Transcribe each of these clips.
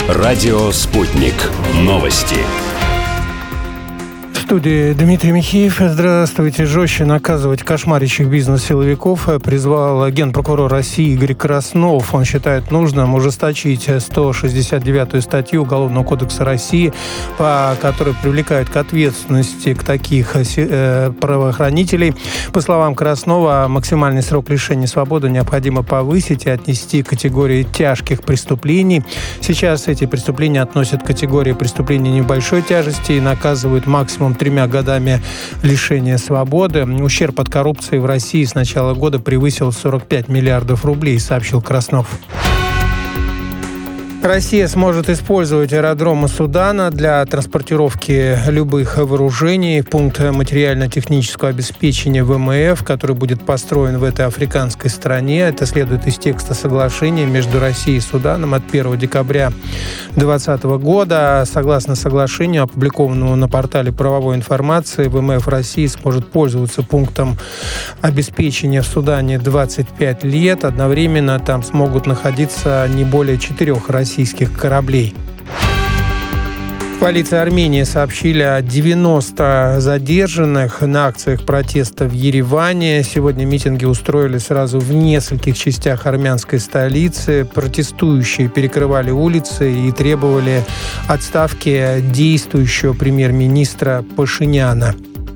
Радио «Спутник». Новости. В студии Дмитрий Михеев. Здравствуйте. Жестче наказывать кошмарящих бизнес-силовиков призвал генпрокурор России Игорь Краснов. Он считает нужным ужесточить 169-ю статью Уголовного кодекса России, по которой привлекают к ответственности к таких правоохранителей. По словам Краснова, максимальный срок лишения свободы необходимо повысить и отнести к категории тяжких преступлений. Сейчас эти преступления относят к категории преступлений небольшой тяжести и наказывают максимум 3 годами лишения свободы. Ущерб от коррупции в России с начала года превысил 45 миллиардов рублей, сообщил Краснов. Россия сможет использовать аэродромы Судана для транспортировки любых вооружений. Пункт материально-технического обеспечения ВМФ, который будет построен в этой африканской стране. Это следует из текста соглашения между Россией и Суданом от 1 декабря 2020 года. Согласно соглашению, опубликованному на портале правовой информации, ВМФ России сможет пользоваться пунктом обеспечения в Судане 25 лет. Одновременно там смогут находиться не более 4 российских кораблей. Полиция Армении сообщили о 90 задержанных на акциях протеста в Ереване. Сегодня митинги устроили сразу в нескольких частях армянской столицы. Протестующие перекрывали улицы и требовали отставки действующего премьер-министра Пашиняна.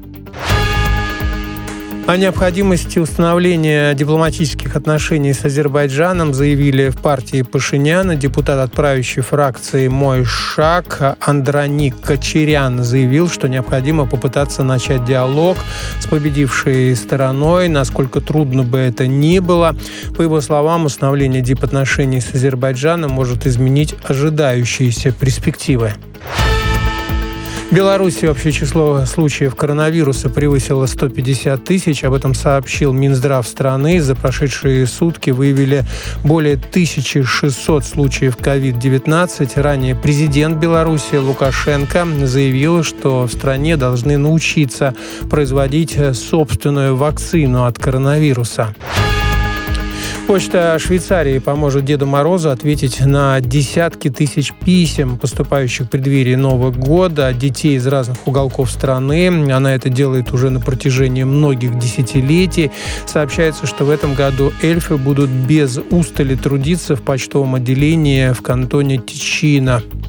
О необходимости установления дипломатических отношений с Азербайджаном заявили в партии Пашиняна. Депутат от правящей фракции «Мой шаг» Андроник Кочерян заявил, что необходимо попытаться начать диалог с победившей стороной, насколько трудно бы это ни было. По его словам, установление дипотношений с Азербайджаном может изменить ожидающиеся перспективы. В Беларуси общее число случаев коронавируса превысило 150 тысяч. Об этом сообщил Минздрав страны. За прошедшие сутки выявили более 1600 случаев COVID-19. Ранее президент Беларуси Лукашенко заявил, что в стране должны научиться производить собственную вакцину от коронавируса. Почта Швейцарии поможет Деду Морозу ответить на десятки тысяч писем, поступающих в преддверии Нового года от детей из разных уголков страны. Она это делает уже на протяжении многих десятилетий. Сообщается, что в этом году эльфы будут без устали трудиться в почтовом отделении в кантоне Тичино.